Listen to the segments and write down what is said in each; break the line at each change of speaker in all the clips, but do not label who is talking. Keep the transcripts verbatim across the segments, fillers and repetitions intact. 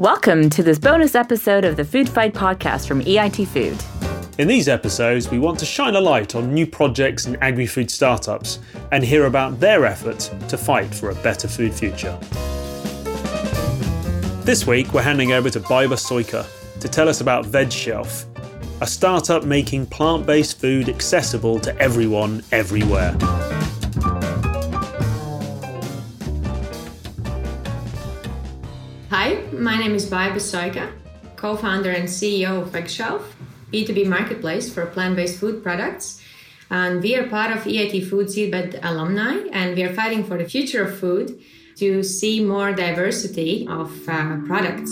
Welcome to this bonus episode of the Food Fight podcast from E I T Food.
In these episodes, we want to shine a light on new projects and agri-food startups and hear about their efforts to fight for a better food future. This week, we're handing over to Baiba Soyka to tell us about VegShelf, a startup making plant-based food accessible to everyone, everywhere.
Hi, my name is Baiba Soyka, co-founder and C E O of VegShelf, B two B marketplace for plant-based food products. And we are part of E I T Food Seedbed alumni, and we are fighting for the future of food to see more diversity of uh, products.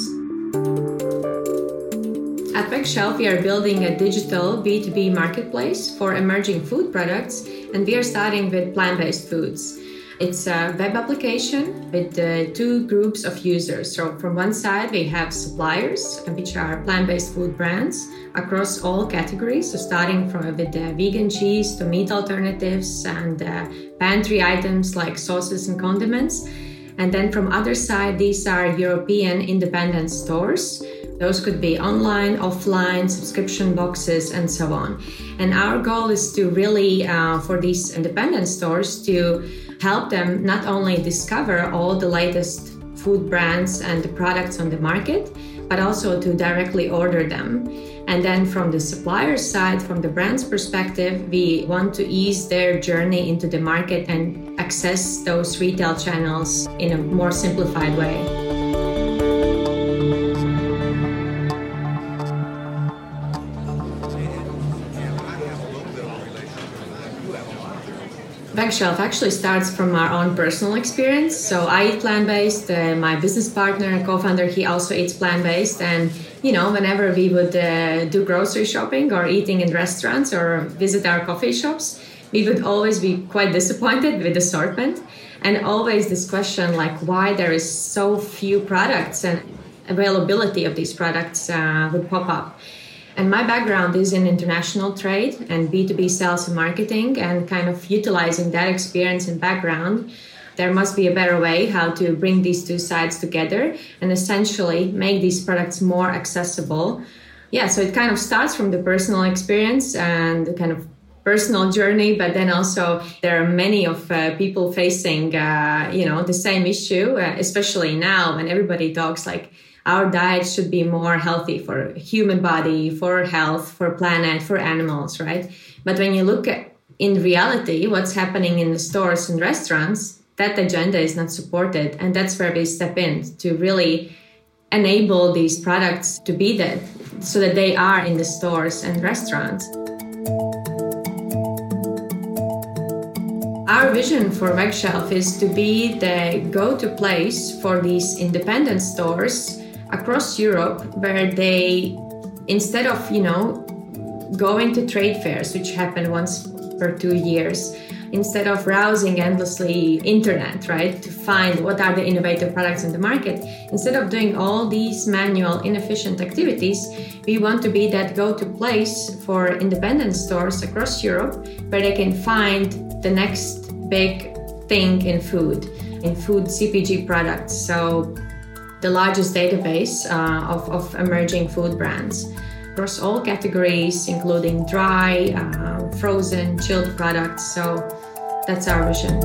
At VegShelf, we are building a digital B two B marketplace for emerging food products, and we are starting with plant-based foods. It's a web application with uh, two groups of users. So from one side, we have suppliers, which are plant-based food brands across all categories. So starting from with uh, vegan cheese to meat alternatives and uh, pantry items like sauces and condiments. And then from other side, these are European independent stores. Those could be online, offline, subscription boxes, and so on. And our goal is to really, uh, for these independent stores, to help them not only discover all the latest food brands and the products on the market, but also to directly order them. And then from the supplier side, from the brand's perspective, we want to ease their journey into the market and access those retail channels in a more simplified way. VegShelf actually starts from our own personal experience. So I eat plant-based. Uh, my business partner and co-founder, he also eats plant-based. And, you know, whenever we would uh, do grocery shopping or eating in restaurants or visit our coffee shops, we would always be quite disappointed with assortment. And always this question, like, why there is so few products and availability of these products uh, would pop up. And my background is in international trade and B two B sales and marketing, and kind of utilizing that experience and background, there must be a better way how to bring these two sides together and essentially make these products more accessible. Yeah, so it kind of starts from the personal experience and the kind of personal journey, but then also there are many of uh, people facing, uh, you know, the same issue, uh, especially now when everybody talks like, our diet should be more healthy for human body, for health, for planet, for animals, right? But when you look at, in reality, what's happening in the stores and restaurants, that agenda is not supported. And that's where we step in to really enable these products to be there so that they are in the stores and restaurants. Our vision for VegShelf is to be the go-to place for these independent stores across Europe, where they, instead of, you know, going to trade fairs, which happen once per two years, instead of browsing endlessly internet, right, to find what are the innovative products in the market, instead of doing all these manual, inefficient activities, we want to be that go-to place for independent stores across Europe where they can find the next big thing in food, in food C P G products. So the largest database uh, of, of emerging food brands across all categories, including dry, uh, frozen, chilled products. So that's our vision.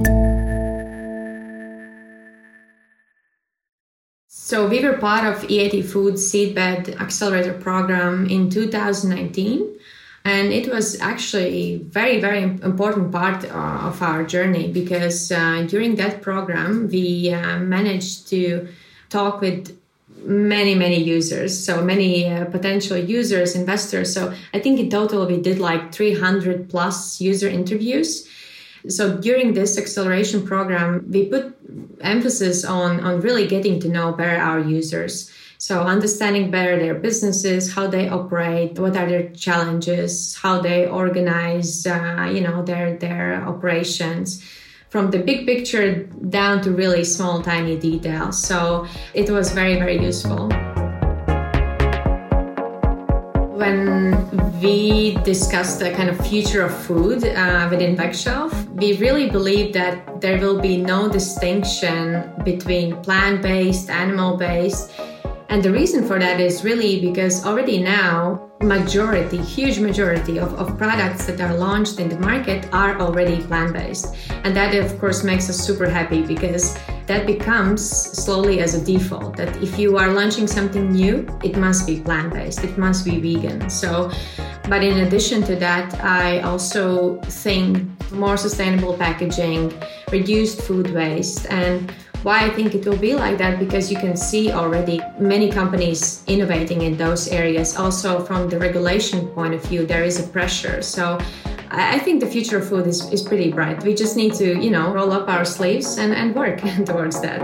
So we were part of E I T Food Seedbed Accelerator program in two thousand nineteen. And it was actually a very, very important part uh, of our journey because uh, during that program, we uh, managed to talk with many, many users, so many uh, potential users, investors. So I think in total we did like three hundred plus user interviews. So during this acceleration program, we put emphasis on, on really getting to know better our users. So understanding better their businesses, how they operate, what are their challenges, how they organize, uh, you know, their, their operations. From the big picture down to really small, tiny details. So it was very, very useful. When we discussed the kind of future of food uh, within VegShelf, we really believe that there will be no distinction between plant-based, animal-based. And the reason for that is really because already now, majority, huge majority of, of products that are launched in the market are already plant-based. And that, of course, makes us super happy because that becomes slowly as a default, that if you are launching something new, it must be plant-based, it must be vegan. So, but in addition to that, I also think more sustainable packaging, reduced food waste, and why I think it will be like that, because you can see already many companies innovating in those areas. Also from the regulation point of view, there is a pressure. So I think the future of food is, is pretty bright. We just need to, you know, roll up our sleeves and, and work towards that.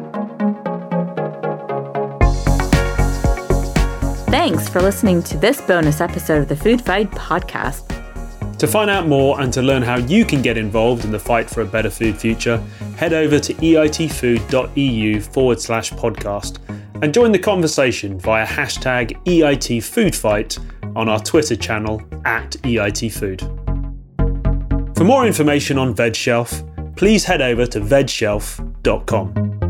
Thanks for listening to this bonus episode of the Food Fight podcast.
To find out more and to learn how you can get involved in the fight for a better food future, head over to eitfood.eu forward slash podcast and join the conversation via hashtag EITFoodFight on our Twitter channel at EITFood. For more information on VegShelf, please head over to veg shelf dot com.